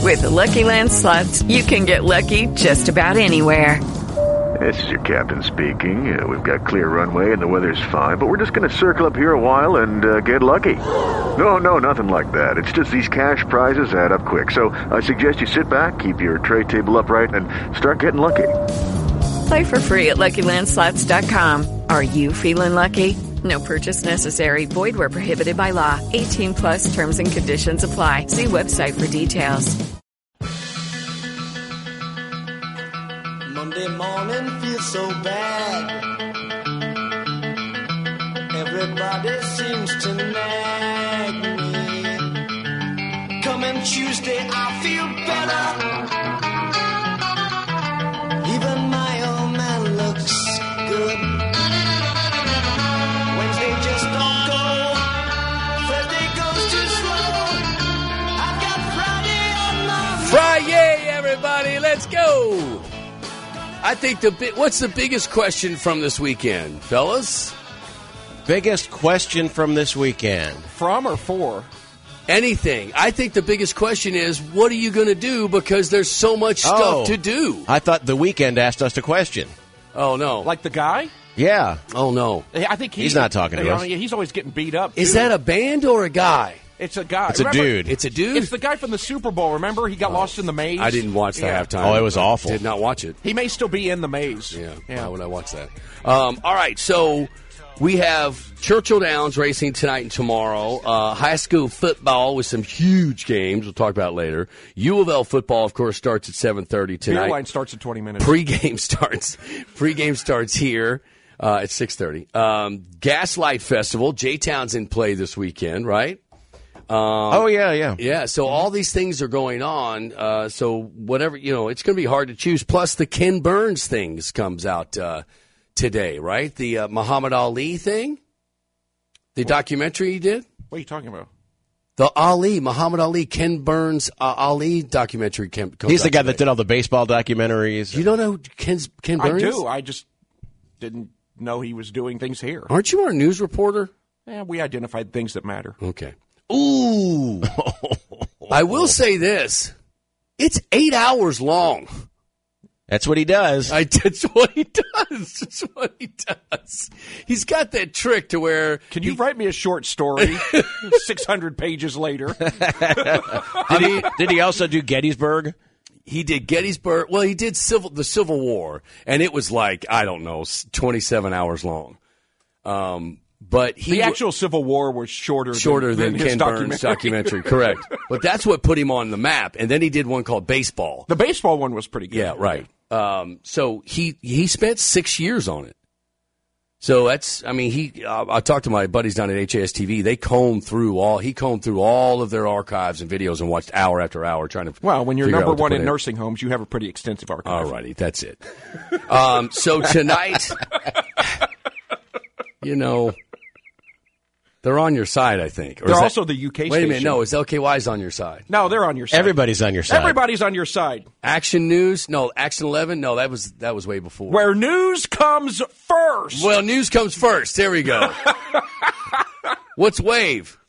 With the Lucky Land Slots, you can get lucky just about anywhere. This is your captain speaking. We've got clear runway and the weather's fine, but we're just going to circle up here a while and get lucky. No, nothing like that. It's just these cash prizes add up quick. So I suggest you sit back, keep your tray table upright, and start getting lucky. Play for free at LuckyLandSlots.com. Are you feeling lucky? No purchase necessary. Void where prohibited by law. 18 plus terms and conditions apply. See website for details. Monday morning feels so bad. Everybody seems to nag me. Coming Tuesday, I feel better. Even my old man looks good. Wednesday just don't go. Thursday goes too slow. I've got Friday on my mind. Friday, everybody, let's go. I think what's the biggest question from this weekend, fellas? Biggest question from this weekend. From or for? Anything. I think the biggest question is, what are you going to do because there's so much stuff to do? I thought The Weeknd asked us a question. Oh, no. Like the guy? Yeah. Oh, no. I think he's not talking to us. He's always getting beat up. Is that a band or a guy? It's a guy. It's a dude. It's a dude? It's the guy from the Super Bowl. Remember? He got lost in the maze. I didn't watch that halftime. Oh, it was awful. Did not watch it. He may still be in the maze. Yeah. Why would I watch that? All right, so we have Churchill Downs racing tonight and tomorrow. High school football with some huge games we'll talk about later. U of L football, of course, starts at 7:30 tonight. Beer line starts in 20 minutes. Pregame starts here at 6:30. Gaslight Festival. J-Town's in play this weekend, right? Yeah, so all these things are going on. So whatever, it's going to be hard to choose. Plus, the Ken Burns things comes out today, right? The Muhammad Ali thing? The documentary he did? What are you talking about? The Muhammad Ali, Ken Burns Ali documentary comes He's the out guy today. that did all the baseball documentaries. You don't know who Ken Burns? I do. I just didn't know he was doing things here. Aren't you our news reporter? Yeah, we identified things that matter. Okay. Ooh. I will say this. It's 8 hours long. That's what he does. That's what he does. He's got that trick to where... Can you write me a short story 600 pages later? Did he also do Gettysburg? He did Gettysburg. Well, he did the Civil War, and it was like, I don't know, 27 hours long. But the actual Civil War was shorter than Ken Burns' documentary. Correct. But that's what put him on the map. And then he did one called Baseball. The baseball one was pretty good. Yeah, right. So he spent 6 years on it. So that's, I talked to my buddies down at HASTV. He combed through all of their archives and videos and watched hour after hour trying to. Well, when you're number number one in nursing homes, you have a pretty extensive archive. All righty, that's it. So tonight, they're on your side, I think. Or they're also the UK station. Wait a minute, no, is LKY's on your side? No, they're on your side. Everybody's on your side. Everybody's on your side. Action News? No, Action 11? No, that was way before. Where news comes first. Well, news comes first. There we go. What's Wave?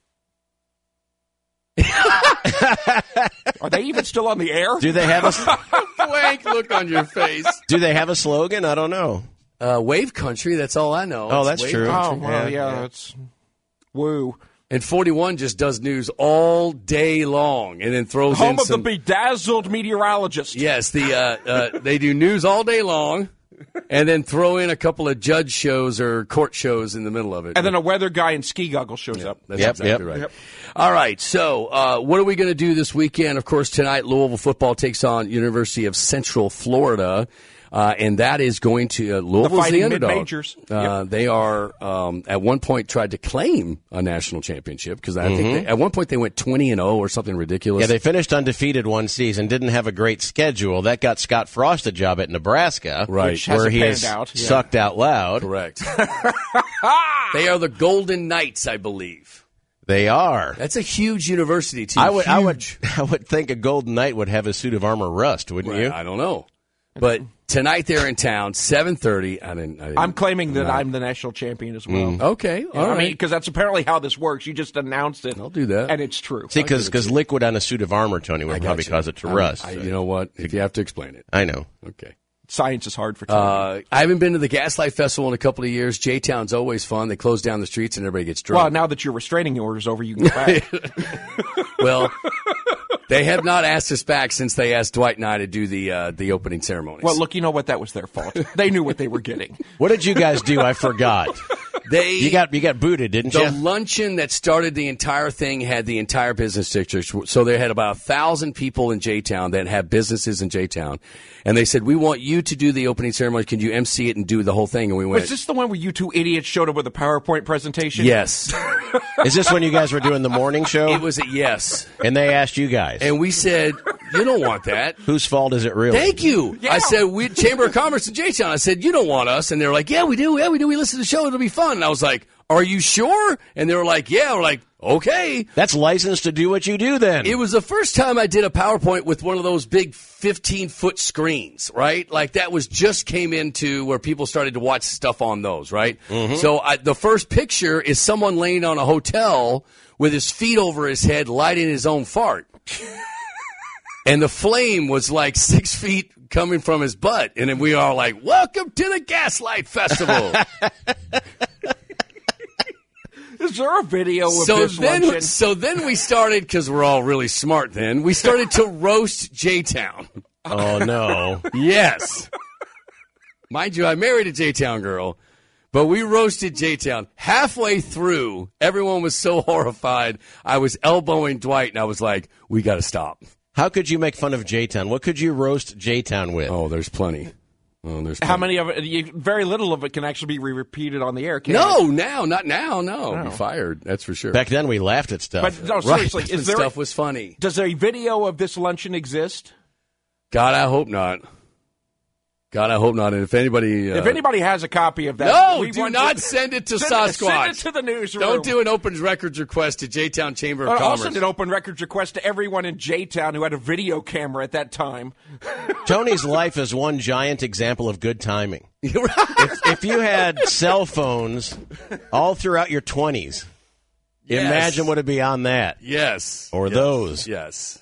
Are they even still on the air? Do they have a blank look on your face? Do they have a slogan? I don't know. Wave Country, that's all I know. Oh, that's Wave true. Country. Oh, well, yeah, it's woo. And 41 just does news all day long and then throws Home in of some... the bedazzled meteorologist. Yes, they do news all day long and then throw in a couple of judge shows or court shows in the middle of it. And then a weather guy in ski goggles shows up. That's exactly right. Yep. All right, so what are we going to do this weekend? Of course, tonight Louisville football takes on University of Central Florida. And that is going to Louisville's the underdog. Mid-majors. They are at one point tried to claim a national championship because I think at one point they went 20-0 or something ridiculous. Yeah, they finished undefeated one season, didn't have a great schedule. That got Scott Frost a job at Nebraska, right? Where he is sucked out loud. Correct. They are the Golden Knights, I believe. They are. That's a huge university team. I would think a Golden Knight would have a suit of armor rust, wouldn't you? I don't know. But tonight they're in town, 7:30. I'm claiming that I'm the national champion as well. Okay, all right. I mean, because that's apparently how this works. You just announced it. I'll do that. And it's true. See, because liquid on a suit of armor, Tony, would probably cause it to rust. You know what? If you have to explain it. I know. Okay. Science is hard for Tony. I haven't been to the Gaslight Festival in a couple of years. J-Town's always fun. They close down the streets and everybody gets drunk. Well, now that your restraining order's over, you can go back. Well, they have not asked us back since they asked Dwight and I to do the opening ceremonies. Well, look, you know what? That was their fault. They knew what they were getting. What did you guys do? I forgot. You got booted, didn't you? The luncheon that started the entire thing had the entire business district. So they had about 1,000 people in J-Town that have businesses in J-Town. And they said, we want you to do the opening ceremony. Can you MC it and do the whole thing? And we went. Was this the one where you two idiots showed up with a PowerPoint presentation? Yes. Is this when you guys were doing the morning show? It was a yes. And they asked you guys. And we said, you don't want that. Whose fault is it really? Thank you. Yeah. I said, we Chamber of Commerce in J-Town. I said, you don't want us. And they were like, yeah, we do. Yeah, we do. We listen to the show. It'll be fun. And I was like, are you sure? And they were like, yeah. We're like, okay. That's licensed to do what you do then. It was the first time I did a PowerPoint with one of those big 15-foot screens, right? Like that was just came into where people started to watch stuff on those, right? Mm-hmm. So the first picture is someone laying on a hotel with his feet over his head lighting his own fart. And the flame was like 6 feet coming from his butt. And then we are like, welcome to the Gaslight Festival. Is there a video of this luncheon? So then we started, because we're all really smart then, we started to roast J-Town. Oh, no. Yes. Mind you, I married a J-Town girl, but we roasted J-Town. Halfway through, everyone was so horrified, I was elbowing Dwight, and I was like, we got to stop. How could you make fun of J-Town? What could you roast J-Town with? Oh, there's plenty. How many of it? Very little of it can actually be repeated on the air. Not now. No, be fired. That's for sure. Back then, we laughed at stuff. But no, seriously, right. Stuff was funny. Does a video of this luncheon exist? God, I hope not. And if anybody has a copy of that, do not send it to Sasquatch. Send it to the newsroom. Don't do an open records request to J-Town Chamber of Commerce. I'll send an open records request to everyone in J-Town who had a video camera at that time. Tony's life is one giant example of good timing. If you had cell phones all throughout your 20s, imagine what would be on that. Yes. Or those. Yes.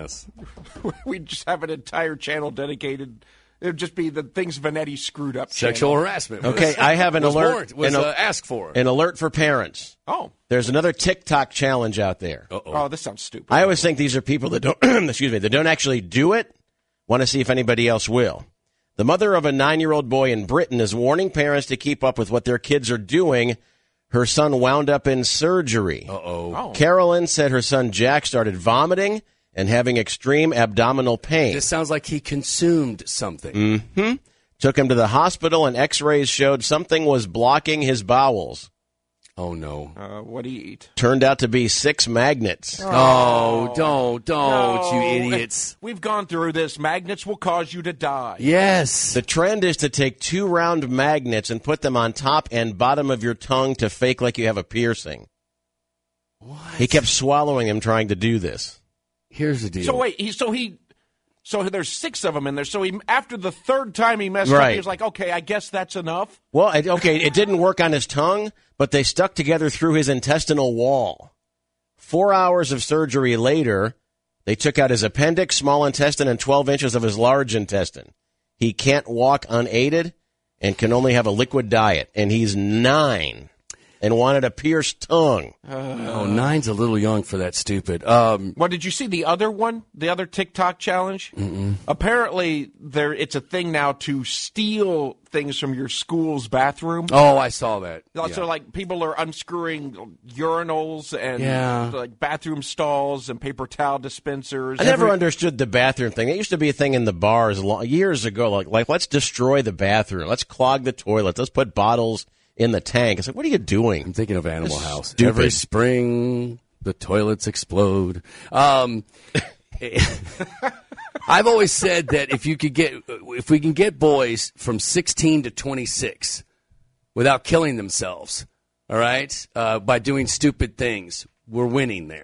We'd just have an entire channel dedicated. It would just be the things Vanetti screwed up. Sexual harassment. Okay, I have an alert. Asked for. An alert for parents. Oh. There's another TikTok challenge out there. Uh-oh. Oh, this sounds stupid. I always think these are people that don't, that don't actually do it, want to see if anybody else will. The mother of a 9-year-old boy in Britain is warning parents to keep up with what their kids are doing. Her son wound up in surgery. Uh-oh. Carolyn said her son Jack started vomiting and having extreme abdominal pain. This sounds like he consumed something. Mm-hmm. Took him to the hospital, and x-rays showed something was blocking his bowels. Oh, no. What do you eat? Turned out to be 6 magnets. Oh, don't, you idiots. We've gone through this. Magnets will cause you to die. Yes. The trend is to take 2 round magnets and put them on top and bottom of your tongue to fake like you have a piercing. What? He kept swallowing them trying to do this. Here's the deal. So wait, so there's 6 of them in there. So after the 3rd time he messed up, he was like, okay, I guess that's enough. Well, it didn't work on his tongue, but they stuck together through his intestinal wall. 4 hours of surgery later, they took out his appendix, small intestine, and 12 inches of his large intestine. He can't walk unaided and can only have a liquid diet, and he's 9. And wanted a pierced tongue. 9's a little young for that stupid. Well, did you see the other one? The other TikTok challenge? Mm-mm. Apparently, it's a thing now to steal things from your school's bathroom. Oh, I saw that. So, like, people are unscrewing urinals and like bathroom stalls and paper towel dispensers. I never understood the bathroom thing. It used to be a thing in the bars years ago. Like, let's destroy the bathroom. Let's clog the toilet. Let's put bottles in the tank. It's like, what are you doing? I'm thinking of Animal House. Stupid. Every spring, the toilets explode. I've always said that if we can get boys from 16 to 26 without killing themselves, all right, by doing stupid things, we're winning there.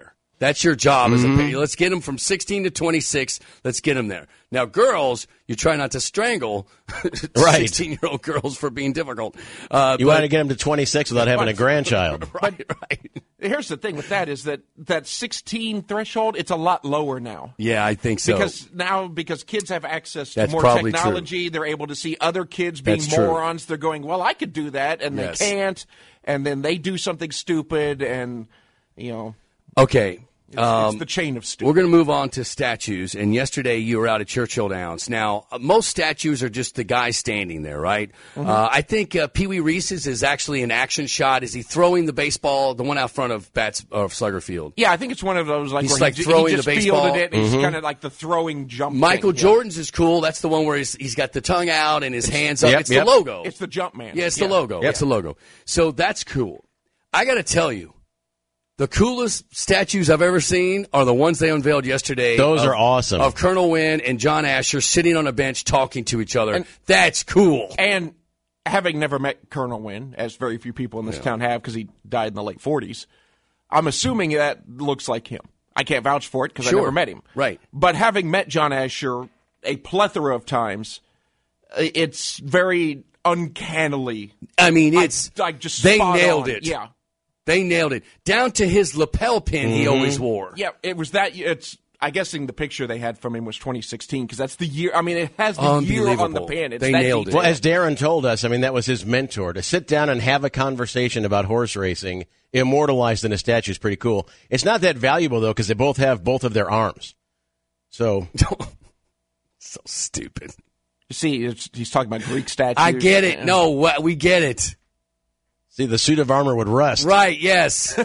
That's your job as a parent. Let's get them from 16 to 26. Let's get them there. Now, girls, you try not to strangle 16-year-old girls for being difficult. You want to get them to 26 without having a grandchild. Right. Here's the thing with that is that 16 threshold, it's a lot lower now. Yeah, I think so. Because kids have access to That's more probably technology, true. they're able to see other kids being That's true. morons. They're going, well, I could do that, and Yes. they can't, and then they do something stupid, and, Okay. it's the chain of stupid. We're going to move on to statues. And yesterday you were out at Churchill Downs. Now, most statues are just the guy standing there, right? I think Pee Wee Reese's is actually an action shot. Is he throwing the baseball, the one out front of Slugger Field? Yeah, I think it's one of those He's where like he throwing just the baseball. fielded it. And He's kind of like the throwing jump. Michael thing. Jordan's is cool. That's the one where he's got the tongue out and his hands up. It's the logo. It's the jump man. Yeah, it's the logo. Yep. It's the logo. So that's cool. I got to tell you, the coolest statues I've ever seen are the ones they unveiled yesterday. Those are awesome. Of Colonel Wynn and John Asher sitting on a bench talking to each other. That's cool. And having never met Colonel Wynn, as very few people in this town have because he died in the late 40s, I'm assuming that looks like him. I can't vouch for it because I never met him. Right. But having met John Asher a plethora of times, it's very uncannily. I mean, it's like just they spot nailed on. it. Yeah. They nailed it. Down to his lapel pin he always wore. Yeah, it was that. I'm guessing the picture they had from him was 2016 because that's the year. I mean, it has the year on the pin. It's They that nailed it. detailed. Well, as Darren told us, I mean, that was his mentor. To sit down and have a conversation about horse racing, immortalized in a statue, is pretty cool. It's not that valuable, though, because they both have both of their arms. So So stupid. You see, he's talking about Greek statues. I get it. No, we get it. see, the suit of armor would rust. Right, yes.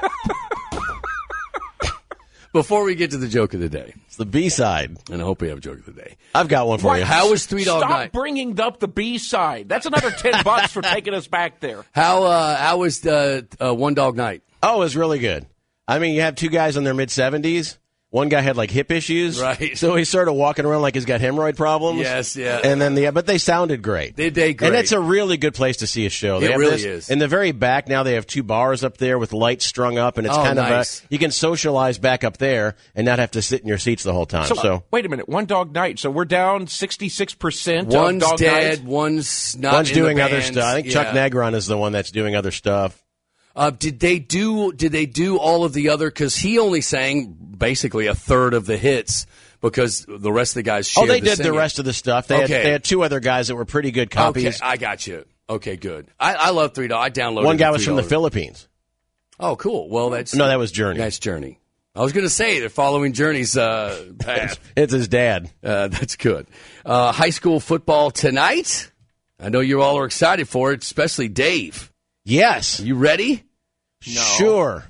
Before we get to the joke of the day, It's the B-side. and I hope we have a joke of the day. I've got one for you. How was Three Dog Stop Night? bringing up the B side. That's another $10 for taking us back there. How was the One Dog Night? Oh, it was really good. I mean, you have two guys in their mid-70s. One guy had like hip issues, Right. So he's sort of walking around like he's got hemorrhoid problems. Yes, yeah. And then but they sounded great. They did great. And it's a really good place to see a show. They It have really this- is. In the very back now, they have two bars up there with lights strung up, and it's Oh, kind nice. of you can socialize back up there and not have to sit in your seats the whole time. So Wait a minute. One Dog Night. So we're down 66% One's of Dog dead, Night. one's not. one's in the doing other bands. stuff. I think Chuck Yeah. Negron is the one that's doing other stuff. Did they do all of the other? Because he only sang basically a third of the hits because the rest of the guys shared Oh, they did the singing. rest of the stuff. They had two other guys that were pretty good copies. Okay, I got you. Okay, good. I love Three Dog. I downloaded. One guy was $3. from the Philippines. Oh, cool. Well, that's No, that was Journey. That's Journey. I was going to say they're following Journey's path. It's his dad. That's good. High school football tonight. I know you all are excited for it, especially Dave. Yes. You ready? Sure.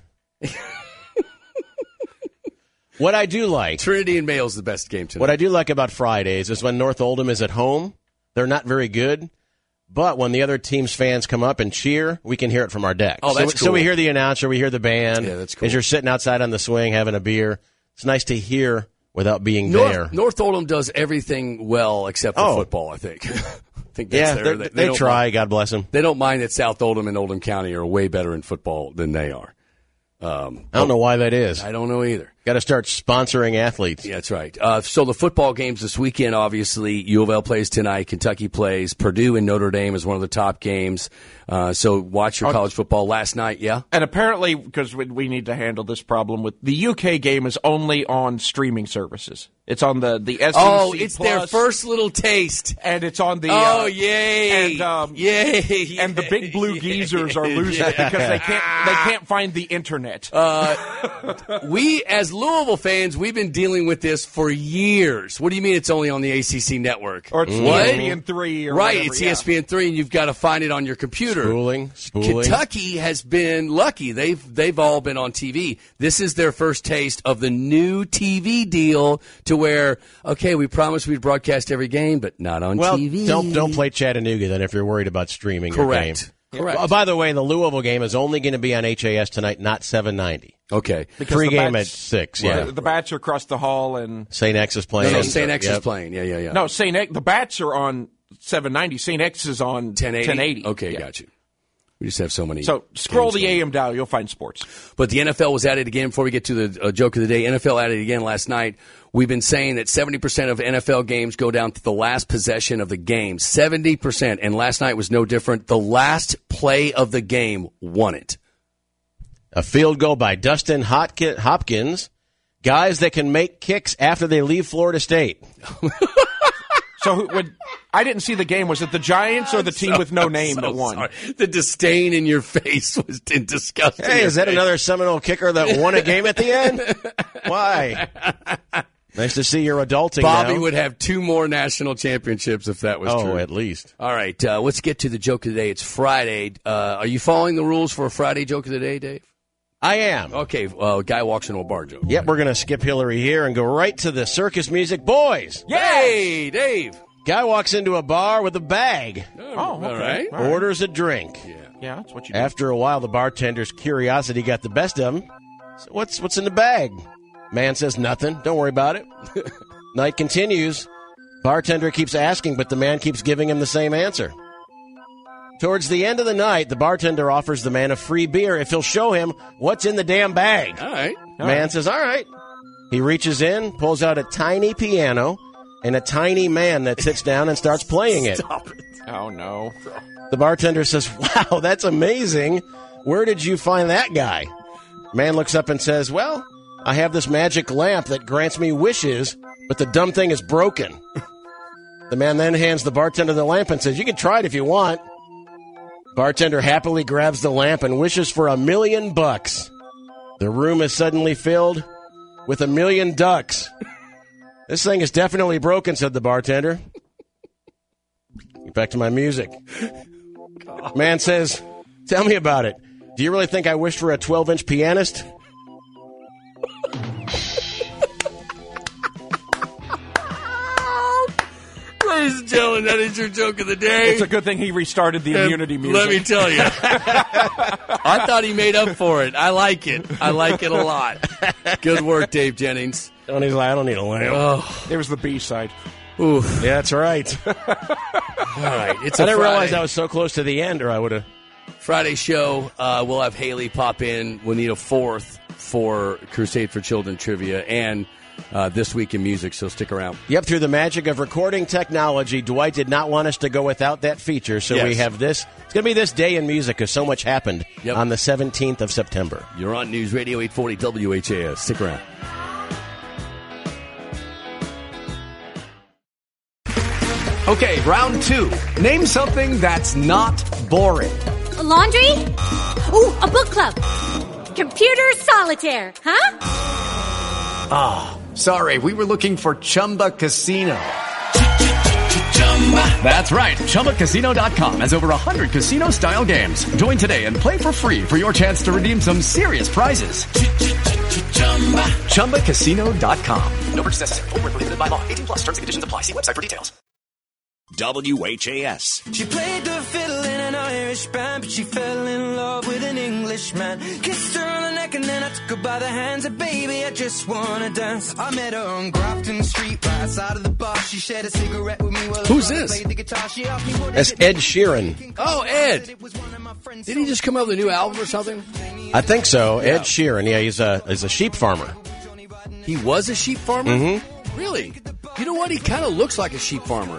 What I do like, Trinity and Mayo's the best game tonight. what I do like about Fridays is when North Oldham is at home, they're not very good. But when the other team's fans come up and cheer, we can hear it from our deck. Oh, that's So we cool. hear the announcer, we hear the band. Yeah, that's cool. As you're sitting outside on the swing having a beer, it's nice to hear without being there. North Oldham does everything well except for Oh. football, I think. I think that's Yeah, their, they don't try. mind- God bless them. They don't mind that South Oldham and Oldham County are way better in football than they are. I don't know why that is. I don't know either. Got to start sponsoring athletes. Yeah, that's right. So the football games this weekend, obviously, U of L plays tonight. Kentucky plays. Purdue and Notre Dame is one of the top games. So watch your college football last night, yeah? And apparently, because we need to handle this problem with the UK game is only on streaming services. It's on the SEC Oh, it's Plus, their first little taste. and it's on the Yay! and Yay! and the big blue geezers are losing because they can't find the internet. We, as Louisville fans, we've been dealing with this for years. What do you mean it's only on the ACC network? Or it's What? ESPN3 or Right, whatever, it's yeah. ESPN3, and you've got to find it on your computer. Spooling. Kentucky has been lucky. They've all been on TV. This is their first taste of the new TV deal to where, okay, we promised we'd broadcast every game, but not on Well, TV. don't play Chattanooga then if you're worried about streaming Correct. your game. Correct. By the way, the Louisville game is only going to be on HAS tonight, not 790. Okay. Because Free the game bats- at 6, The, yeah. the Bats are across the hall, and St. X is playing. No, St. X is Yep. playing. Yeah. no, St. X. The Bats are on 790. St. X is on 1080? 1080. Okay, Yeah. got you. We just have so many. So scroll games the going. AM dial, you'll find sports. But the NFL was at it again. Before we get to the joke of the day, NFL at it again last night. We've been saying that 70% of NFL games go down to the last possession of the game. 70%. And last night was no different. The last play of the game won it. A field goal by Dustin Hopkins. Guys that can make kicks after they leave Florida State. So when I didn't see the game, was it the Giants or the team with no name that won? Sorry. The disdain in your face was disgusting. Hey, is that another Seminole kicker that won a game at the end? Why? Nice to see you're adulting Bobby now. would have 2 more national championships if that was true. Oh, at least. All right, let's get to the joke of the day. It's Friday. Are you following the rules for a Friday joke of the day, Dave? I am. Okay, guy walks into a bar joke. Yep, we're going to skip Hillary here and go right to the circus music. Boys! Yay, Dave! Guy walks into a bar with a bag. Oh, okay. All right. Orders a drink. Yeah, that's what you do. After a while, the bartender's curiosity got the best of him. So what's in the bag? Man says nothing. Don't worry about it. Night continues. Bartender keeps asking, but the man keeps giving him the same answer. Towards the end of the night, the bartender offers the man a free beer if he'll show him what's in the damn bag. All right. Man says, all right. He reaches in, pulls out a tiny piano, and a tiny man that sits down and starts playing it. Stop it. Oh, no. The bartender says, wow, that's amazing. Where did you find that guy? Man looks up and says, well, I have this magic lamp that grants me wishes, but the dumb thing is broken. The man then hands the bartender the lamp and says, you can try it if you want. Bartender happily grabs the lamp and wishes for $1 million. The room is suddenly filled with 1 million ducks. This thing is definitely broken, said the bartender. Get back to my music. Man says, tell me about it. Do you really think I wished for a 12-inch pianist? Ladies and gentlemen, that is your joke of the day. It's a good thing he restarted the immunity music. Let me tell you. I thought he made up for it. I like it. I like it a lot. Good work, Dave Jennings. Tony's like, I don't need a lamp. Oh, It was the B-side. oof. Yeah, that's right. All right. It's I a didn't realize Friday. I was so close to the end, or I would have. Friday show. We'll have Haley pop in. We'll need a 4th for Crusade for Children trivia and This Week in Music, so stick around. Yep, through the magic of recording technology, Dwight did not want us to go without that feature, so Yes. we have this. It's going to be this day in music because so much happened Yep. on the 17th of September. You're on News Radio 840 WHAS. Stick around. Okay, round 2. Name something that's not boring. A laundry? Ooh, a book club. Computer solitaire, huh? Sorry, we were looking for Chumba Casino. That's right. ChumbaCasino.com has over 100 casino-style games. Join today and play for free for your chance to redeem some serious prizes. ChumbaCasino.com. No purchase necessary. Void where prohibited by law. 18 plus terms and conditions apply. See website for details. WHAS. She played the fiddle in an Irish band, but she fell in love with an Englishman. Kissed her on the neck and then I took her by the hands. And baby, I just wanna dance. I met her on Grafton Street, right outside of the bar. She shared a cigarette with me while Who's I this? played the guitar. She asked me what That's is it? Ed Sheeran. Oh, Ed. Did he just come out with a new album or something? I think so. Ed Sheeran. Yeah, he's a sheep farmer. He was a sheep farmer? Mm-hmm. Really? You know what? He kind of looks like a sheep farmer.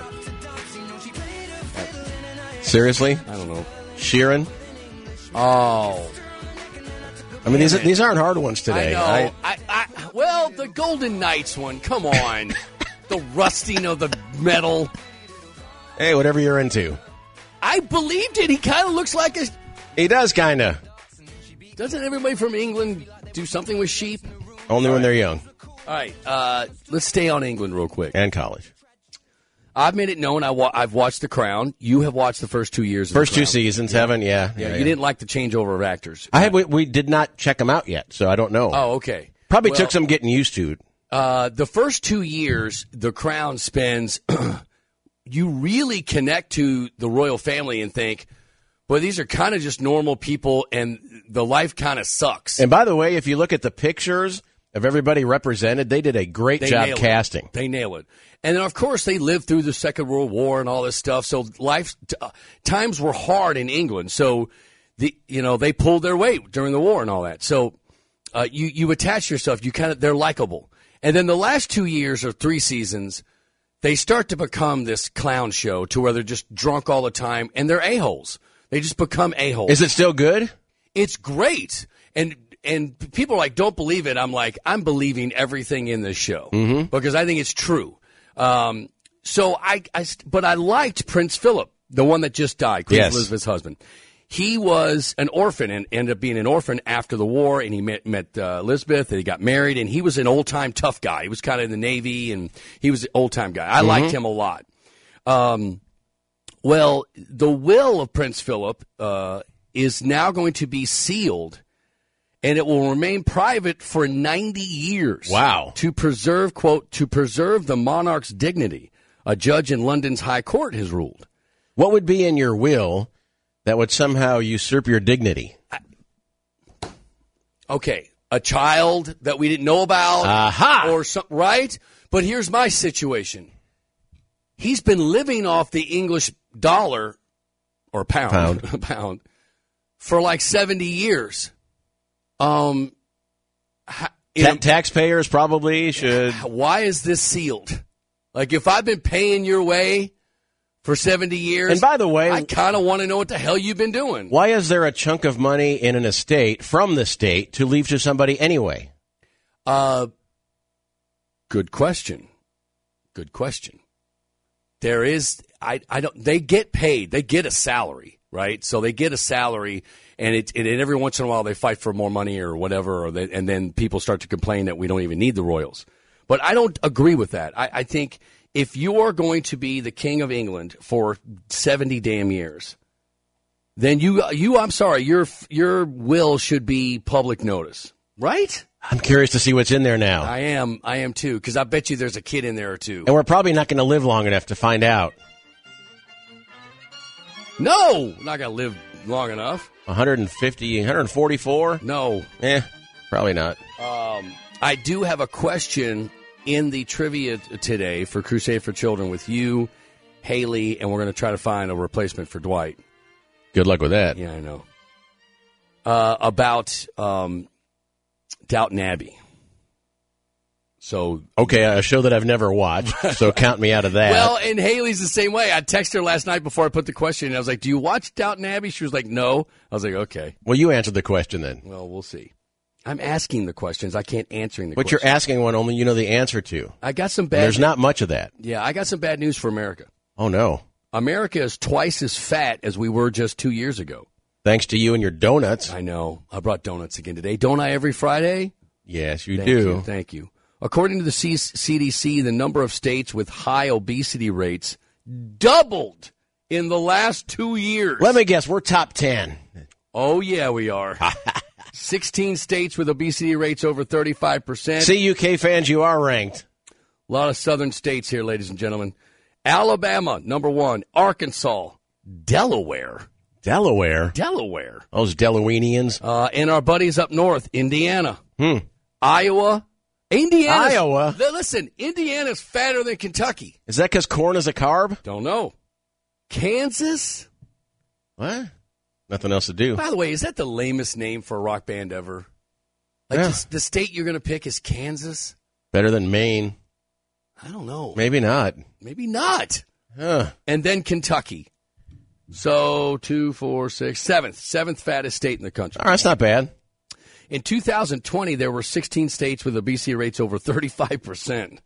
Seriously? I don't know. Sheeran? Oh. I mean, these aren't hard ones today. I know. Well, the Golden Knights one. Come on. The rusting of the metal. Hey, whatever you're into. I believed it. He kind of looks like a... He does, kind of. Doesn't everybody from England do something with sheep? Only when they're young. All right. Let's stay on England real quick. And college. I've made it known I've watched The Crown. You have watched the first 2 years of First The Crown. 2 seasons, haven't? Yeah. You didn't like the changeover of actors. We did not check them out yet, so I don't know. Oh, okay. Probably Well, took some getting used to. The first 2 years, The Crown spends, you really connect to the royal family and think, boy, these are kind of just normal people, and the life kind of sucks. And by the way, if you look at the pictures of everybody represented, they did a great job nail it. casting. They nail it. And then, of course, they lived through the Second World War and all this stuff. So times were hard in England. So they pulled their weight during the war and all that. So you attach yourself. They're likable. And then the last 2 years or 3 seasons, they start to become this clown show to where they're just drunk all the time, and they're a-holes. They just become a-holes. Is it still good? It's great. And people are like, don't believe it. I'm like, I'm believing everything in this show because I think it's true. But I liked Prince Philip, the one that just died, Queen Elizabeth's husband. He was an orphan and ended up being an orphan after the war, and he met Elizabeth, and he got married, and he was an old-time tough guy. He was kind of in the Navy, and he was an old-time guy. I liked him a lot. Well, the will of Prince Philip is now going to be sealed, and it will remain private for 90 years. Wow. To preserve, quote, to preserve the monarch's dignity, a judge in London's High Court has ruled. What would be in your will that would somehow usurp your dignity? Okay, a child that we didn't know about. Aha! Or right? But here's my situation. He's been living off the English dollar or pound for like 70 years. Taxpayers probably should. Why is this sealed? Like, if I've been paying your way for 70 years, and by the way, I kind of want to know what the hell you've been doing. Why is there a chunk of money in an estate from the state to leave to somebody anyway? Good question. Good question. There is, they get paid. They get a salary, right? So they get a salary, and every once in a while they fight for more money or whatever, and then people start to complain that we don't even need the royals. But I don't agree with that. I think if you are going to be the King of England for 70 damn years, then I'm sorry, your will should be public notice, right? I'm curious to see what's in there now. I am too, because I bet you there's a kid in there or two. And we're probably not going to live long enough to find out. No, not going to live long enough. 150, 144? No. Probably not. I do have a question in the trivia today for Crusade for Children with you, Haley, and we're going to try to find a replacement for Dwight. Good luck with that. Yeah, I know. About Downton Abbey. So okay, a show that I've never watched, so count me out of that. Well, and Haley's the same way. I texted her last night before I put the question in. I was like, do you watch Downton Abbey? She was like, no. I was like, okay. Well, you answered the question then. Well, we'll see. I'm asking the questions. I can't answering the questions. But you're asking one only you know the answer to. I got some bad There's not much of that. Yeah, I got some bad news for America. Oh, no. America is twice as fat as we were just 2 years ago. Thanks to you and your donuts. I know. I brought donuts again today. Don't I every Friday? Yes, you do. Thank you. According to the CDC, the number of states with high obesity rates doubled in the last 2 years. Let me guess, we're top 10. Oh, yeah, we are. 16 states with obesity rates over 35%. See, UK fans, you are ranked. A lot of southern states here, ladies and gentlemen. Alabama, number 1. Arkansas. Delaware. Delaware? Those Delawareans. And our buddies up north, Indiana. Iowa. Iowa? Listen, Indiana's fatter than Kentucky. Is that because corn is a carb? Don't know. Kansas? What? Nothing else to do. By the way, is that the lamest name for a rock band ever? Like, the state you're going to pick is Kansas? Better than Maine. I don't know. Maybe not. Maybe not. Huh. And then Kentucky. So 2, 4, 6, 7th fattest state in the country. All right, that's not bad. In 2020, there were 16 states with obesity rates over 35%.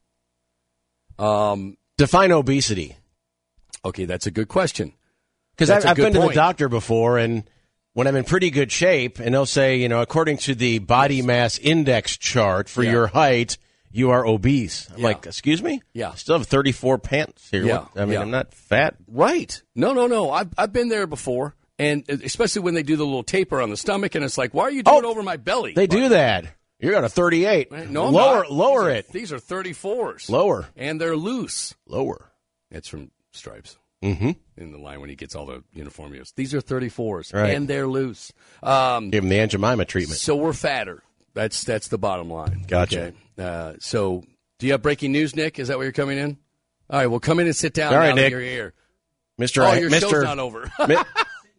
Define obesity. Okay, that's a good question. Because I've been to the doctor before, and when I'm in pretty good shape, and they'll say, according to the body mass index chart for your height, you are obese. I'm like, excuse me? Yeah. I still have 34 pants here. Yeah. I'm not fat. Right. No. I've been there before, and especially when they do the little taper on the stomach, and it's like, why are you doing it over my belly? They do that. You're on a 38. Right? No, I'm lower it. These are 34s. Lower. And they're loose. Lower. That's from Stripes. Mm-hmm. In the line when he gets all the uniform use. These are 34s, right. And they're loose. Give him the Aunt Jemima treatment. So we're fatter. That's the bottom line. Gotcha. Okay. So do you have breaking news, Nick? Is that where you're coming in? All right, well, come in and sit down. All right, now Nick. that you're here. Mr. Your show's not over.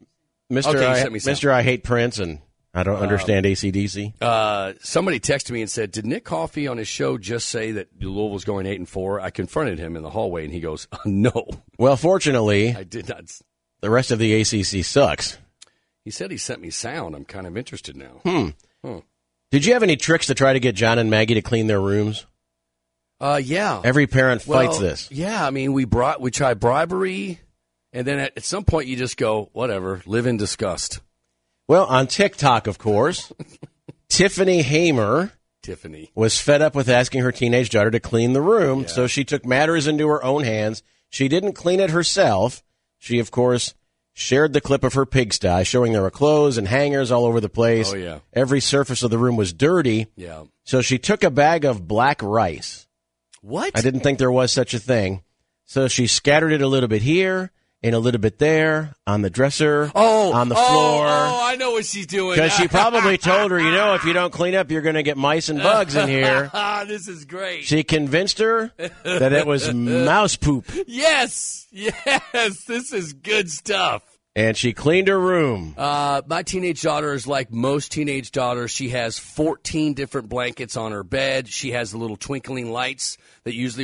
Mr. I Hate Prince, and I don't understand AC/DC. Somebody texted me and said, "Did Nick Coffey on his show just say that Louisville's going 8-4?" I confronted him in the hallway, and he goes, "No." Well, fortunately, I did not. The rest of the ACC sucks. He said he sent me sound. I'm kind of interested now. Did you have any tricks to try to get John and Maggie to clean their rooms? Yeah. Every parent fights this. Yeah, I mean, we tried bribery, and then at some point you just go, whatever, live in disgust. Well, on TikTok, of course, Tiffany Hamer was fed up with asking her teenage daughter to clean the room, so she took matters into her own hands. She didn't clean it herself. She, of course, shared the clip of her pigsty, showing there were clothes and hangers all over the place. Oh, yeah. Every surface of the room was dirty. Yeah. So she took a bag of black rice. What? I didn't think there was such a thing. So she scattered it a little bit here and a little bit there, on the dresser, on the floor. Oh, I know what she's doing. Because she probably told her, if you don't clean up, you're going to get mice and bugs in here. This is great. She convinced her that it was mouse poop. Yes, this is good stuff. And she cleaned her room. My teenage daughter is like most teenage daughters. She has 14 different blankets on her bed. She has the little twinkling lights that usually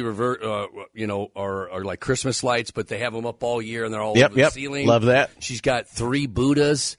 are like Christmas lights, but they have them up all year and they're all over the ceiling. Love that. She's got 3 Buddhas,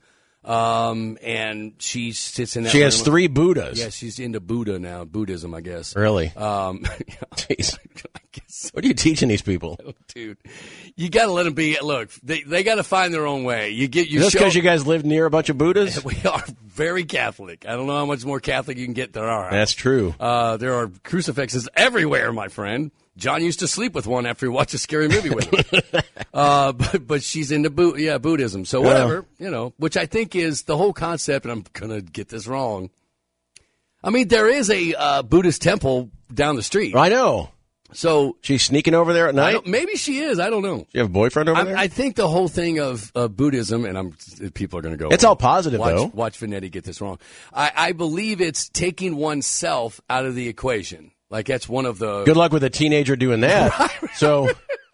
and she sits in that She room. has 3 Buddhas. Yeah, she's into Buddhism, I guess. Really? Jeez. What are you teaching these people? Dude, you got to let them be. Look, they got to find their own way. Just because you guys live near a bunch of Buddhas? We are very Catholic. I don't know how much more Catholic you can get there are. That's true. There are crucifixes everywhere, my friend. John used to sleep with one after he watched a scary movie with him. But she's into Buddhism. So whatever, which I think is the whole concept, and I'm going to get this wrong. I mean, there is a Buddhist temple down the street. I know. So she's sneaking over there at night? Maybe she is. I don't know. You have a boyfriend over there? I think the whole thing of Buddhism, and people are going to go. It's all positive, though. Watch Vanetti get this wrong. I believe it's taking oneself out of the equation. Like that's one of the. Good luck with a teenager doing that. Right. So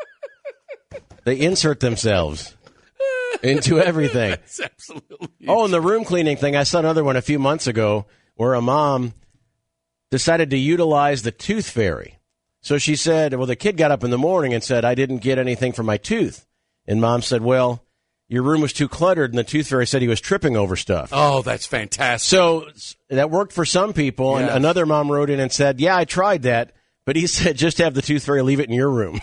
they insert themselves into everything. That's absolutely. Oh, and the room cleaning thing. I saw another one a few months ago where a mom decided to utilize the tooth fairy. So she said, well, the kid got up in the morning and said, I didn't get anything for my tooth. And mom said, well, your room was too cluttered, and the tooth fairy said he was tripping over stuff. Oh, that's fantastic. So that worked for some people, and another mom wrote in and said, yeah, I tried that, but he said just have the tooth fairy leave it in your room.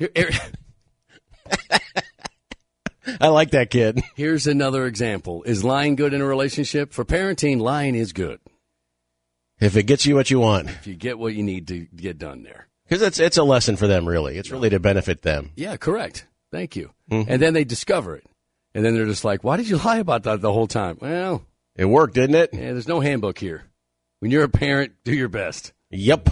I like that kid. Here's another example. Is lying good in a relationship? For parenting, lying is good. If it gets you what you want. If you get what you need to get done there. Because it's a lesson for them, really. It's really to benefit them. Yeah, correct. Thank you. Mm-hmm. And then they discover it. And then they're just like, why did you lie about that the whole time? Well, it worked, didn't it? Yeah, there's no handbook here. When you're a parent, do your best. Yep.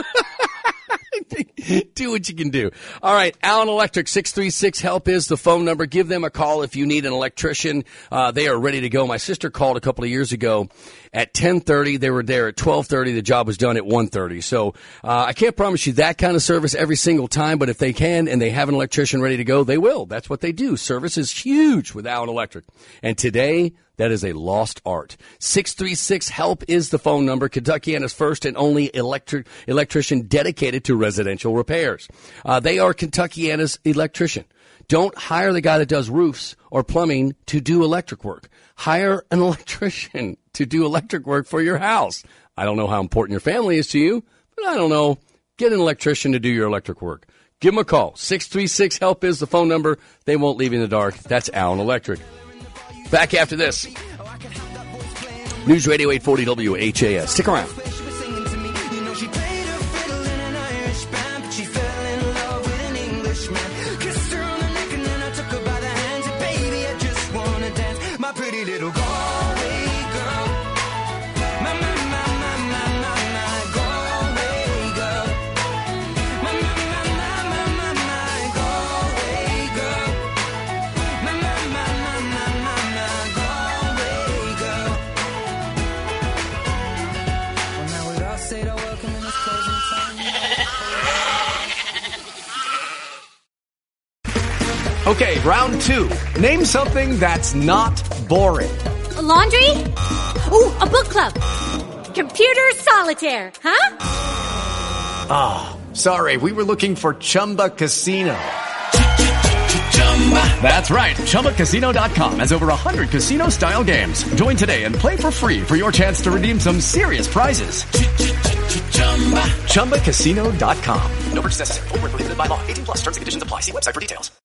Do what you can do. All right, Allen Electric, 636-HELP is the phone number. Give them a call if you need an electrician. They are ready to go. My sister called a couple of years ago at 10:30. They were there at 12:30. The job was done at 1:30. So I can't promise you that kind of service every single time, but if they can and they have an electrician ready to go, they will. That's what they do. Service is huge with Allen Electric. And today, that is a lost art. 636-HELP is the phone number. Kentuckiana's first and only electrician dedicated to residential repairs. They are Kentuckiana's electrician. Don't hire the guy that does roofs or plumbing to do electric work. Hire an electrician to do electric work for your house. I don't know how important your family is to you, but I don't know. Get an electrician to do your electric work. Give them a call. 636-HELP is the phone number. They won't leave you in the dark. That's Allen Electric. Back after this. News Radio 840 WHAS. Stick around. Okay, round 2. Name something that's not boring. A laundry? Ooh, a book club. Computer solitaire, huh? Ah, sorry, we were looking for Chumba Casino. That's right. ChumbaCasino.com has over 100 casino-style games. Join today and play for free for your chance to redeem some serious prizes. ChumbaCasino.com. No purchase necessary. Void where prohibited by law. 18 plus terms and conditions apply. See website for details.